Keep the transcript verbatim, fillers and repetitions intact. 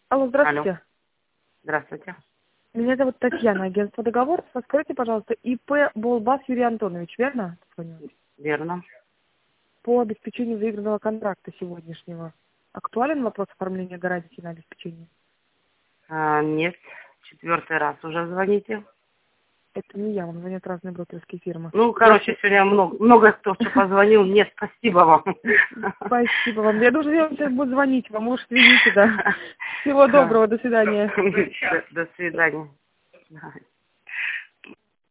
Алло, здравствуйте. Алло. Здравствуйте. Меня зовут Татьяна, агентство «Договор». Скажите, пожалуйста, ИП Болбас Юрий Антонович, верно? Верно. По обеспечению выигранного контракта сегодняшнего. Актуален вопрос оформления гарантии на обеспечение? А, нет, четвертый раз уже звоните. Это не я, вам звонят разные брокерские фирмы. Ну, короче, сегодня много, много кто что позвонил. Нет, спасибо вам. Спасибо вам. Я думаю, я сейчас буду звонить вам, уж извините, да. Всего доброго, до свидания. До свидания.